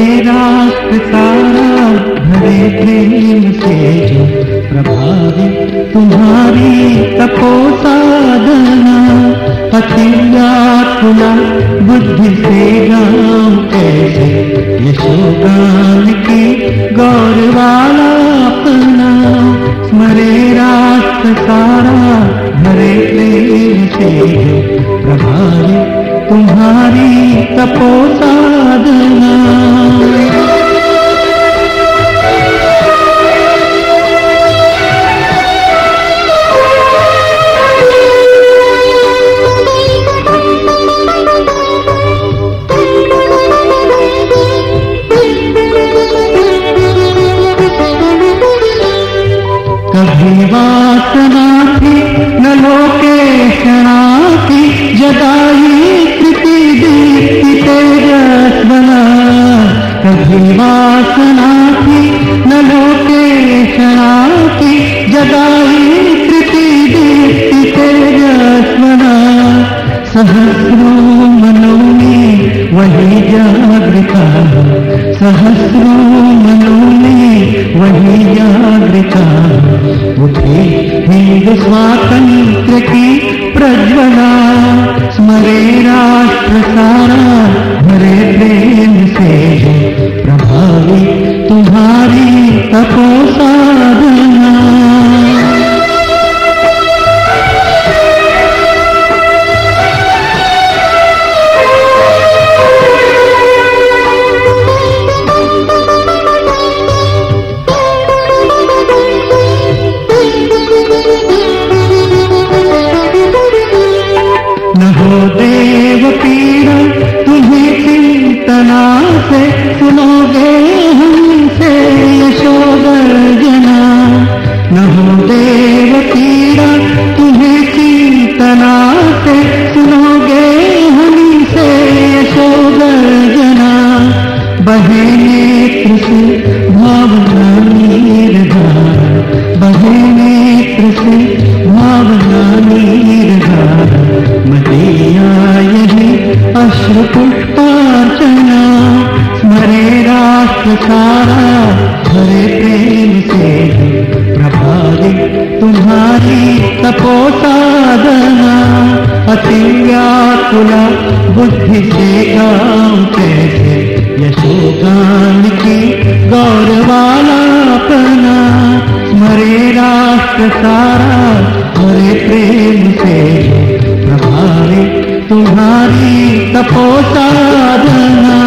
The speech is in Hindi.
राष्ट्र सारा भरे प्रेम से जो प्रभावी तुम्हारी तपो साधना। अति व्याकुल बुद्धि से गाँव कैसे यशोगान की गौरवाला अपना। स्मरे राष्ट्र सारा भरे प्रेम से जो प्रभावी तुम्हारी तपो साधना। कभी वासना थी न लोकेशना की जदाई कृति दीप्ति तेजस्वना। कभी वासना थी न लोकेशना की जदाई कृति दीप्ति तेजस्वना। सहस्रों मनों में वही जागृता, सहस्रों मनों में वही जागृता। उठे हिंद स्वातंत्र की प्रज्वला। स्मरे राष्ट्र सारा भरे प्रेम से जो प्रभावी तुम्हारी तपो साधना। देव पीड़ा तुम्हें चिंतना से सुनोगे हमसे यशोगर्जना। न हो देव पीड़ा तुम्हें चिंतना से सुनोगे हमसे यशोगर्जना। बहे नेत्र से भावना निर्धार, बहे नेत्र से भावना निर्धार। मतिया यही अश्रु पुष्पार्चना। स्मरे राष्ट्र सारा भरे प्रेम से प्रभावी तुम्हारी तपो साधना। अति व्याकुला बुद्धि से गाँव कैसे यशोगान की गौरवालापना। स्मरे राष्ट्र सारा भरे प्रेम से प्रभावी तुम्हारी तपो साधना।